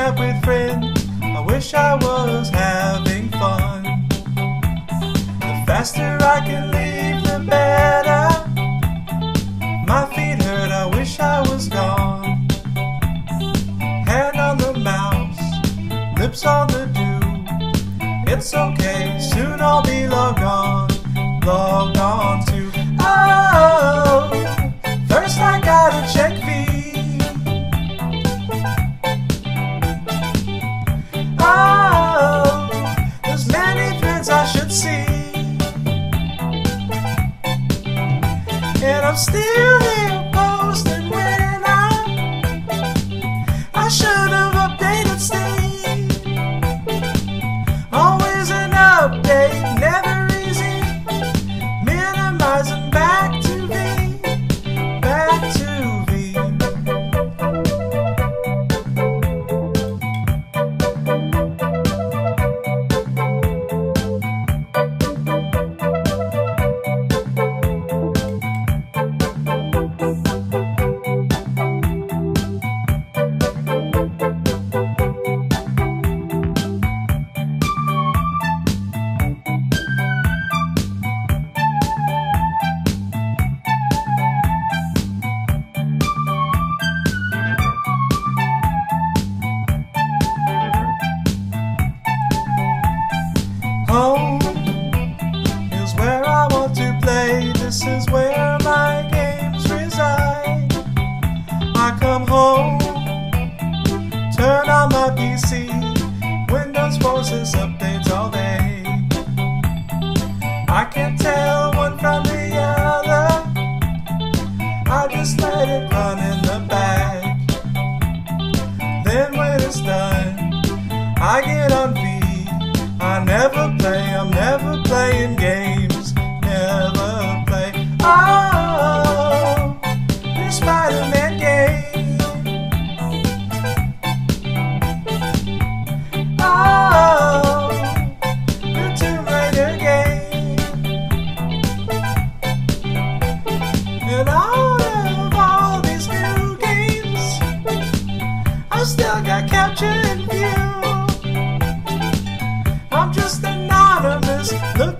out with friends. I wish I was having fun. The faster I can leave, the better. My feet hurt, I wish I was gone. Hand on the mouse, lips on the dew. It's okay, soon I'll be logged on to. Oh, first I gotta check V. Oh, there's many threads I should see, and I'm still here posting when I should have updated Steve. Always an update, never easy. Minimizing back to V, back to V. Home is where I want to play. This is where my games reside. I come home, turn on my PC. Windows forces updates all day. I can't tell one from the other. I just let it run in the back. Then when it's done, I get on V. I never play, I'm never playing games, never play. Oh, this Spider-Man game. Oh, the Tomb Raider game. And out of all these new games, I still got Capture and View. I'm just anonymous, looking